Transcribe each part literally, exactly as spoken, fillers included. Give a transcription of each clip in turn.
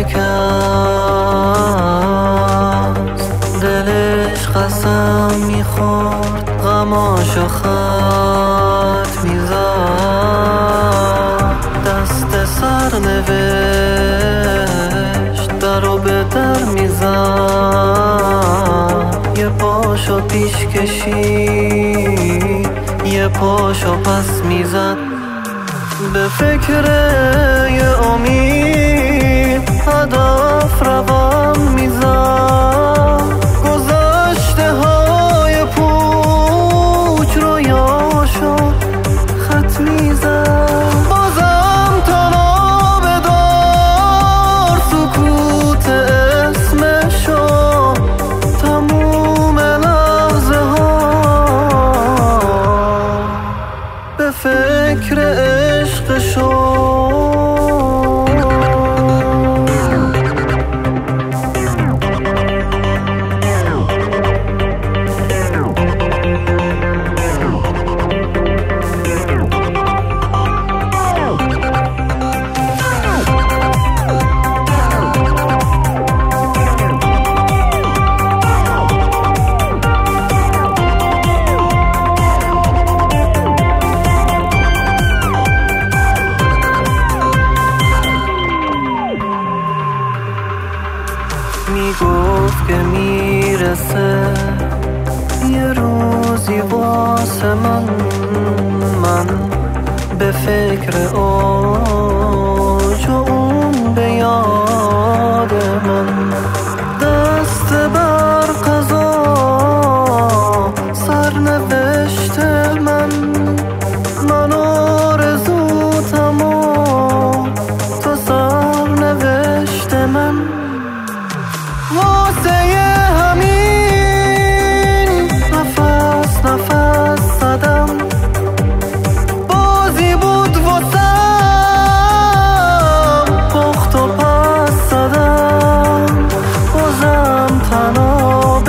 شکست، دلش قسم میخورد غماشو خط میزد، دست سر نوشت درو به در میزد، یه پاشو پیش کشید یه پاشو پس میزد، به فکر یه امید هدف روان میزد، گذشته های پوچ رویاشو خط میزد، بازم تناب دار سکوت اسمشو، تموم لحظه ها به فکر عشقشو. میگفت که میرسه یه روزی واسه من، من به فکر اوج و اون به یاد من، دست بر قضا سرنوشت من، من آرزوتم و تو سرنوشت من، واسه همین نفس نفس زدم، بازی بود واسم پخت و پس زدم، بازم تنها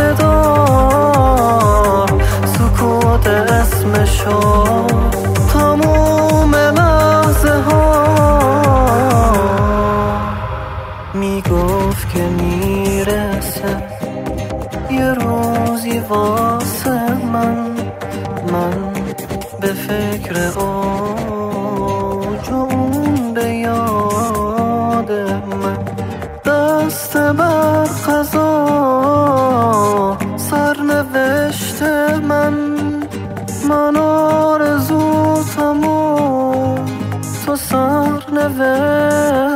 بدار سکوت اسمشو، تموم لحظه ها میگفت که میرسه یه روزی واسه من، من به فکر اوج و اون به یاد من، دست بر قضا سرنوشت من، من آرزوتم و تو سرنوشت